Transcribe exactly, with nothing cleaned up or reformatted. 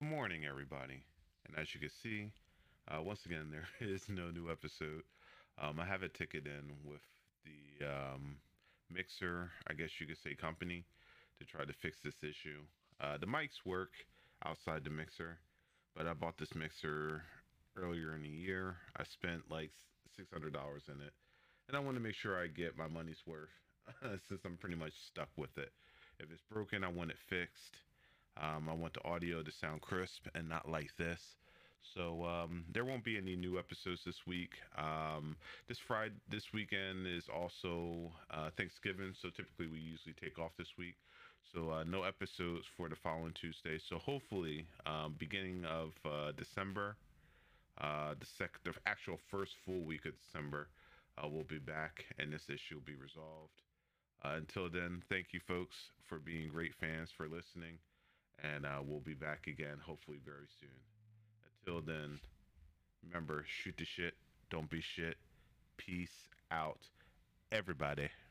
Morning, everybody. And as you can see, uh, once again, there is no new episode. Um, I have a ticket in with the um, Mixer, I guess you could say, company to try to fix this issue. Uh, the mics work outside the Mixer, but I bought this Mixer earlier in the year. I spent like six hundred dollars in it, and I want to make sure I get my money's worth since I'm pretty much stuck with it. If it's broken, I want it fixed. Um, I want the audio to sound crisp and not like this. So um, there won't be any new episodes this week. Um, this Friday, this weekend is also uh, Thanksgiving, so typically we usually take off this week. So uh, no episodes for the following Tuesday. So hopefully, um, beginning of uh, December, uh, the sec, the actual first full week of December, uh, we'll be back, and this issue will be resolved. Uh, until then, thank you, folks, for being great fans, for listening, and uh, we'll be back again, hopefully, very soon. Until then, remember, shoot the shit, don't be shit. Peace out, everybody.